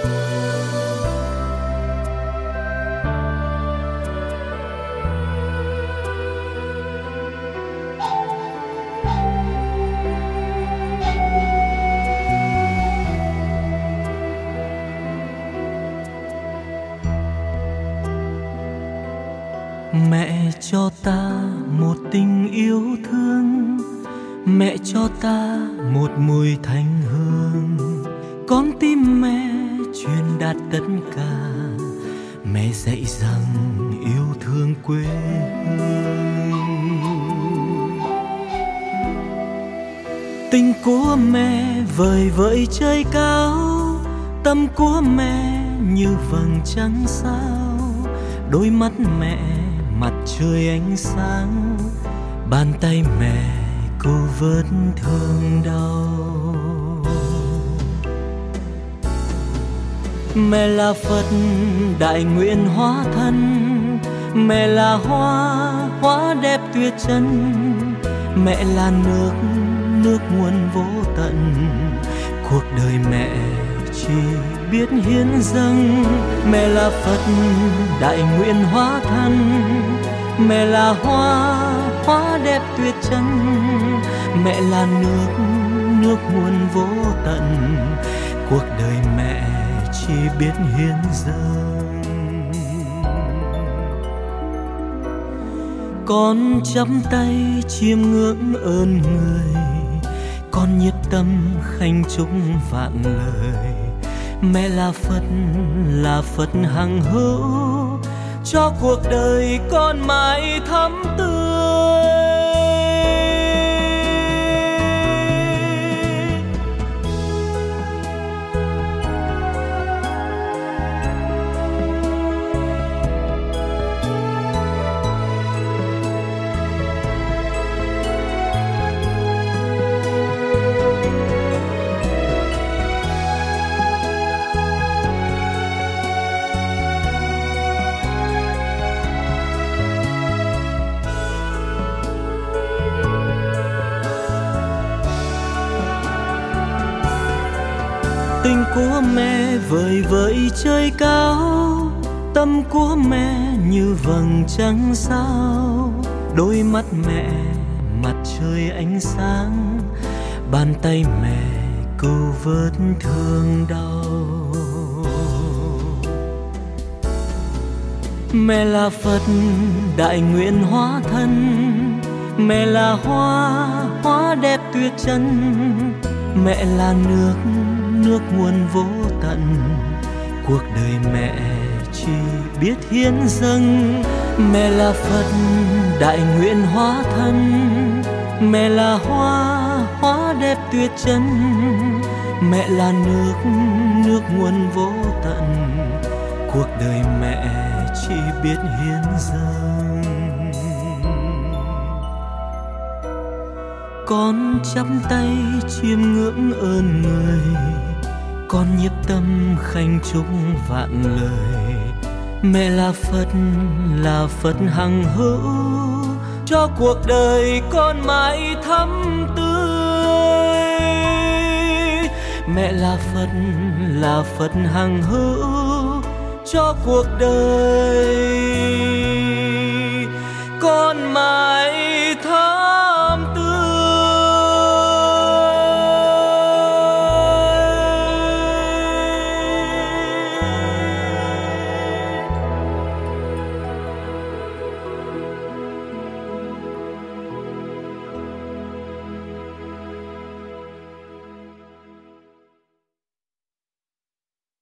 Mẹ cho ta một tình yêu thương, mẹ cho ta một mùi thanh hương. Con tim mẹ truyền đạt tất cả, mẹ dạy rằng yêu thương quê hương. Tình của mẹ vời vợi trời cao, tâm của mẹ như vầng trăng sao. Đôi mắt mẹ mặt trời ánh sáng, bàn tay mẹ cứu vớt thương đau. Mẹ là Phật đại nguyện hóa thân, mẹ là hoa đẹp tuyệt trần. Mẹ là nước nguồn vô tận, cuộc đời mẹ chỉ biết hiến dâng. Mẹ là Phật đại nguyện hóa thân, mẹ là hoa đẹp tuyệt trần. Mẹ là nước nguồn vô tận, cuộc đời mẹ chỉ biết hiến dâng. Con chắp tay chiêm ngưỡng ơn người, con nhiệt tâm khanh chúc vạn lời. Mẹ là Phật hằng hữu, cho cuộc đời con mãi thắm tươi. Tình của mẹ vời vợi trời cao, tâm của mẹ như vầng trăng sao. Đôi mắt mẹ mặt trời ánh sáng, bàn tay mẹ cứu vớt thương đau. Mẹ là Phật đại nguyện hóa thân, mẹ là hoa đẹp tuyệt trần. Mẹ là nước nguồn vô tận, cuộc đời mẹ chỉ biết hiến dâng. Mẹ là Phật đại nguyện hóa thân, mẹ là hoa đẹp tuyệt trần. Mẹ là nước nguồn vô tận, cuộc đời mẹ chỉ biết hiến dâng. Con chắp tay chiêm ngưỡng ơn người, con nhiếp tâm khanh chúc vạn lời. Mẹ là Phật hằng hữu, cho cuộc đời con mãi thắm tươi. Mẹ là Phật hằng hữu, cho cuộc đời con mãi